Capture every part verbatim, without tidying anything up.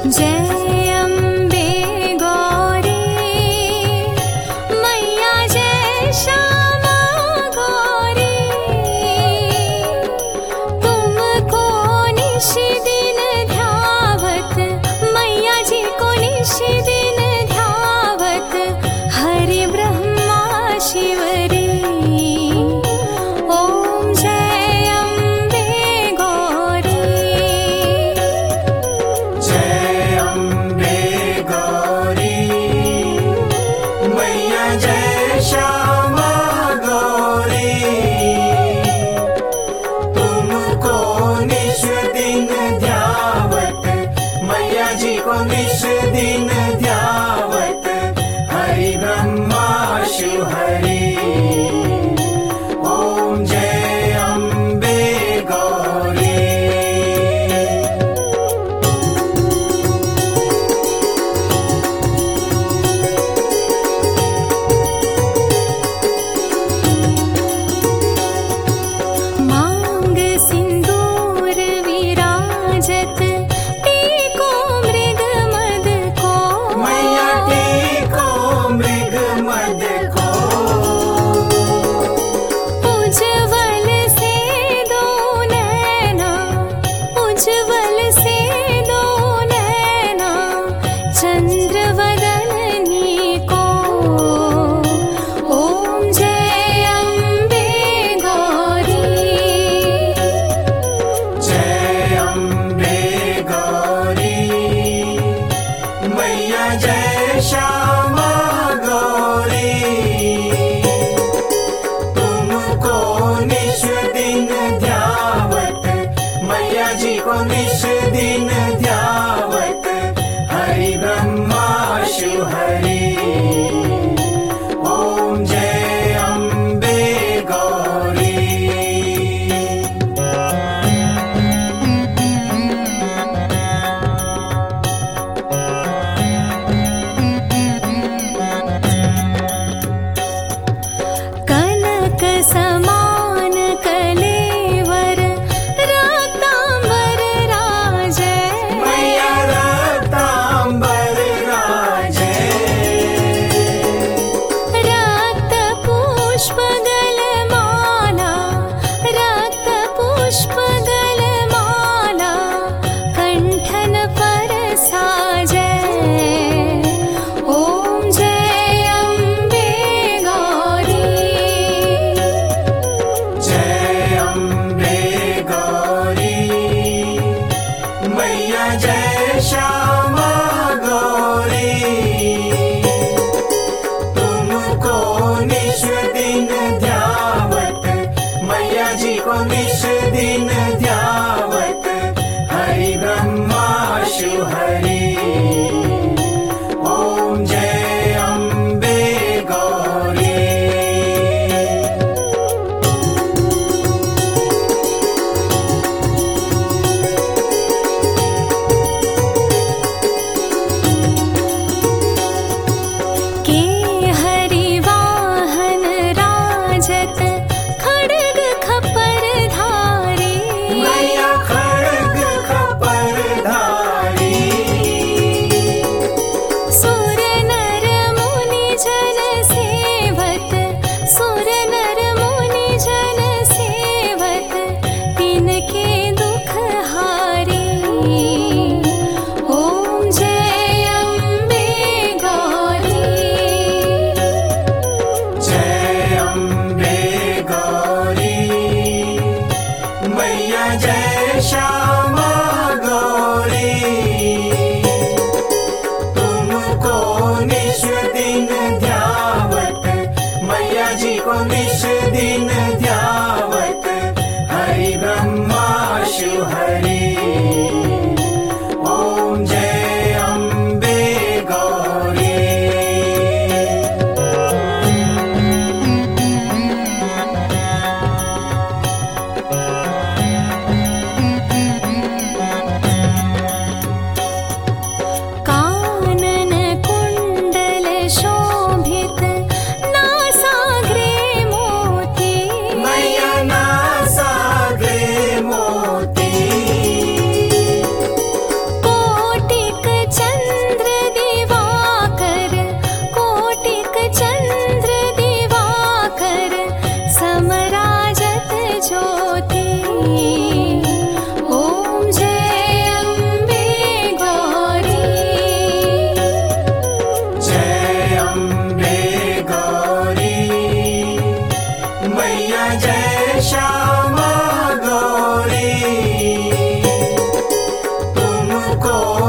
जय अम्बे गौरी मैया जय श्यामा गौरी तुमको निश दिन ध्यावत मैया जी को निश दिन ध्यावत हरि ब्रह्मा शिवरी ओम जय अम्बे गौरी जय अम्बे गौरी मैया जय श्यामा गौरी तुमको निश दिन ध्यावत मैया जी को निश दिन ध्यावत हरि ब्रह्मा शिव हरि ओम जय अम्बे गौरी मांग सिंदूर विराजत टीको मृग मद को मैया टीको मृग मद को उज्ज्वल से दो नैना उज्ज्वल से दो नैना चंद्र वदनी को ओम जय अम्बे गौरी जय अम्बे गौरी मैया जय श्यामा गौरी तुमको निश दिन ध्यावत मैया जी को निश दिन ध्यावत हरि ब्रह्मा शिव हरि ओम जय अम्बे गौरी कनक समान कलेवर रक्तांबर राजै मैया रक्तांबर राजै रक्त पुष्प गलमाला रक्त पुष्प गलमाला कंठन पर साजै ओम जय अम्बे गौरी जय अम्बे गौरी मैया जय श्यामा गौरी तुमको निश दिन ध्यावत मैया जी को निश दिन ध्यावत हरि ब्रह्मा शिव हरि ओम जय अम्बे गौरी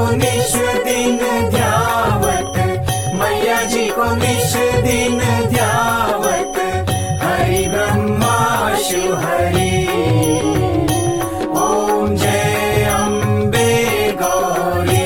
निश दिन ध्यावत, मैया जी को निश दिन ध्यावत, हरि ब्रह्मा शिव हरि। ओम जय अम्बे गौरी।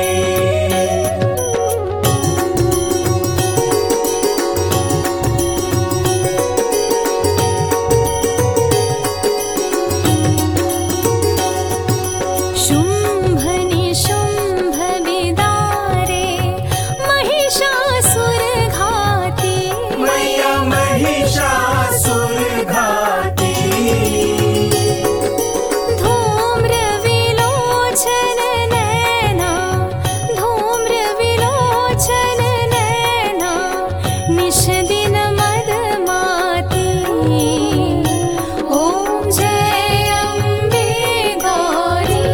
शुम्भ निशुम्भ विदारे महिषासुर घाती, मैया महिषासुर घाती, धूम्र विलोचन नैना, धूम्र विलोचन नैना, निश दिन मदमाती। ओम जय अम्बे गौरी।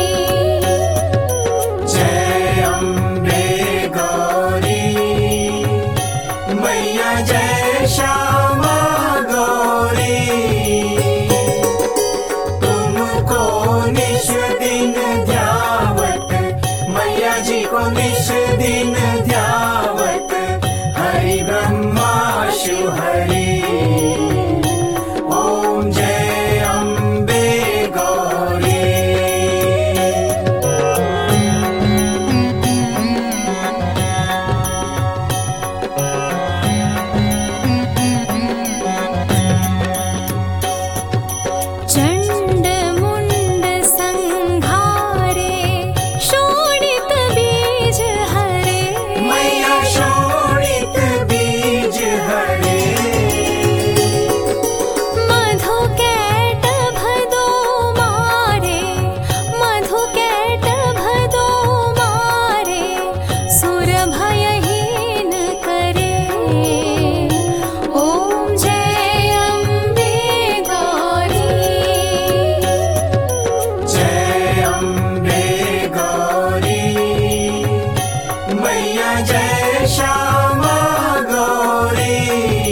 जय अम्बे गौरी। मैया जय श्यामा गौरी, तुमको निश दिन ध्यावत, मैया जी को निश दिन ध्यावत, हरि ब्रह्मा शिव हरि। ओम जय अम्बे गौरी। चण्ड मुण्ड संहारे, शोणित बीज हरे, मैया शोणित बीज हरे, मधु कैटभ दो मारे, मधु कैटभ दो मारे, सुर भयहीन करे। ओम जय अम्बे गौरी। जय अम्बे गौरी। मैया जय श्यामा गौरी,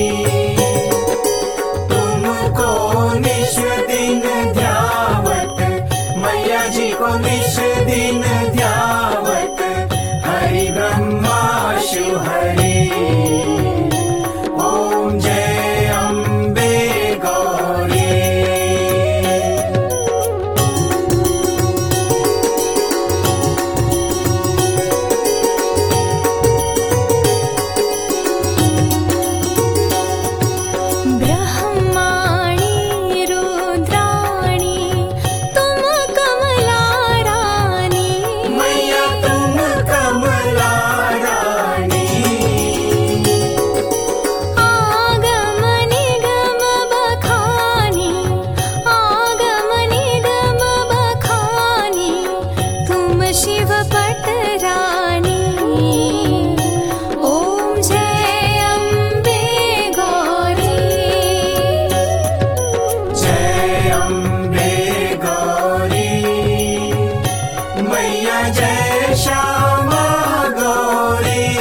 तुमको निश दिन ध्यावत, मैया जी को निश दिन ध्यावत, हरि ब्रह्मा शिव हरि। ओम जय अम्बे गौरी। ब्रह्माणी रुद्राणी, तुम कमला रानी, मैया तुम कमला रानी, आगम निगम बखानी, आगम निगम बखानी, तुम शिव पट रानी। ओम जय अम्बे गौरी। जय अम्बे गौरी। मैया जय श्यामा गौरी,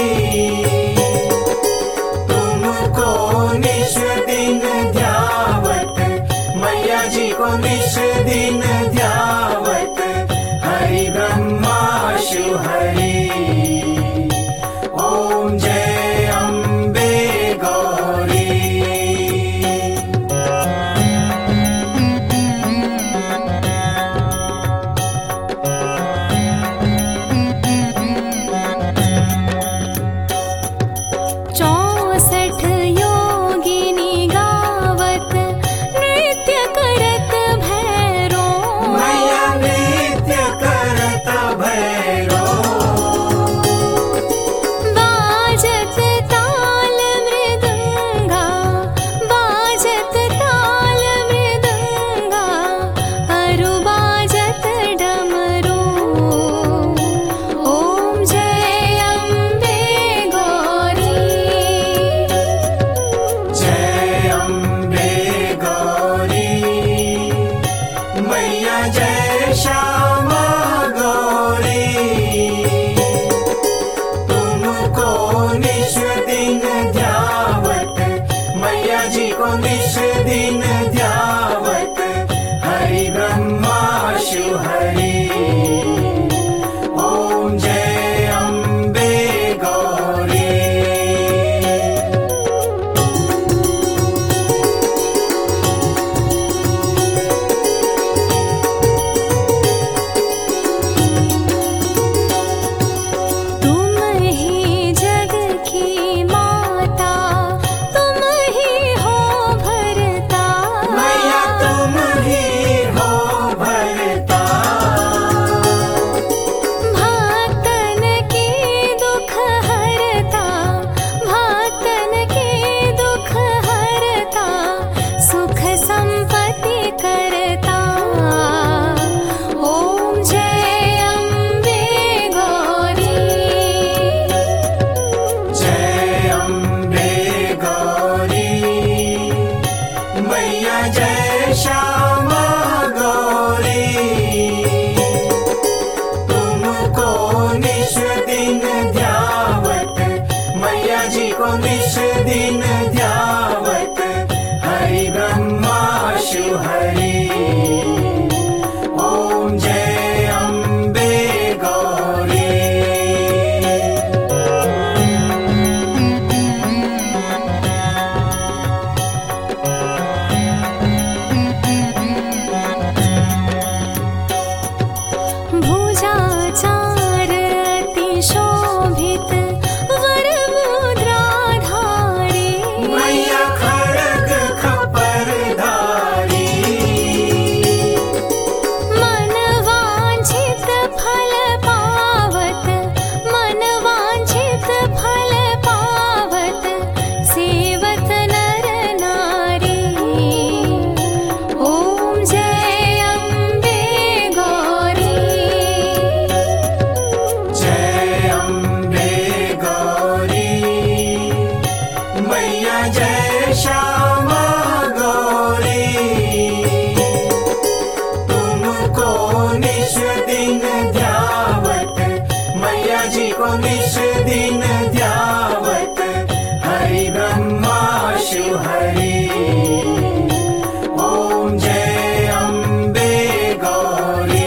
तुमको निश दिन ध्यावत, मैया जी को निश दिन ध्यावत, हरि ब्रह्मा शिव हरि। ओम जय अम्बे गौरी। निश दिन ध्यावत, मैया जी को निश दिन ध्यावत, हरि ब्रह्मा शिव हरि। ओम जय अम्बे गौरी। भुजाचार अति शोभित वर मुद्राधारी, मैया खड्ग खपरधारी, मन वांछित फल पावत, मन वांछित फल पावत, सेवत नर नारी। ओम जय अम्बे गौरी। जय अम्बे गौरी। मैया जय श्यामा गौरी, तुमको निश दिन ध्यावत, मैया जी को निश दिन ध्यावत, हरि ब्रह्मा शिव हरि। ओम जय अम्बे गौरी।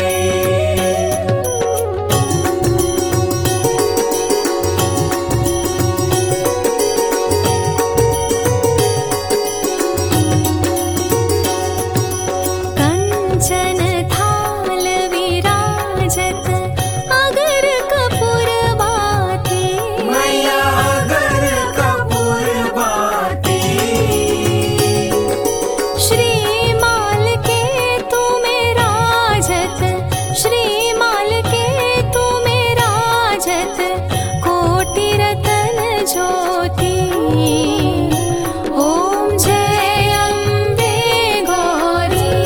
कंचन थाल विराजत अगर कपूर बाती, मैया अगर कपूर बाती, श्रीमाल के तुम्हें राजत, श्रीमाल के तुम्हें राजत, कोटि रतन ज्योति। ओम जय अम्बे गौरी।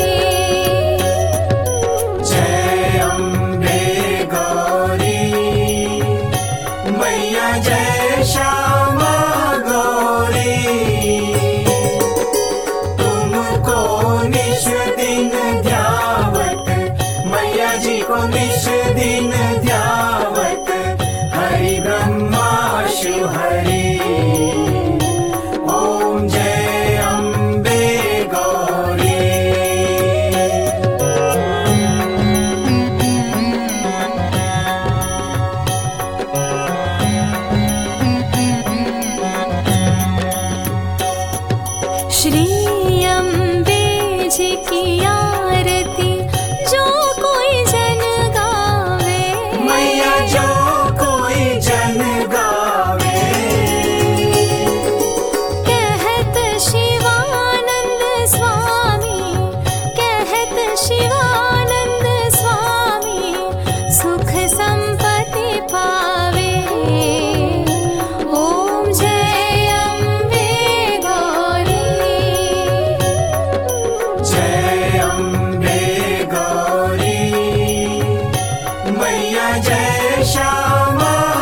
जय अम्बे गौरी। मैया जय श्यामा गौरी, तुमको निश दिन ध्यावत, मैया जी को निश दिन ध्यावत, हरि ब्रह्मा शिव हरि। ओम जय अम्बे गौरी। श्री अम्बे जी की आरती जो कोई जन गावे, मैया जो कोई जन गावे, कहत शिवानंद स्वामी, कहत शिवानंद स्वामी, सुख संपत्ति पावे। ओम जय अम्बे गौरी। जय अम्बे गौरी। मैया जय श्यामा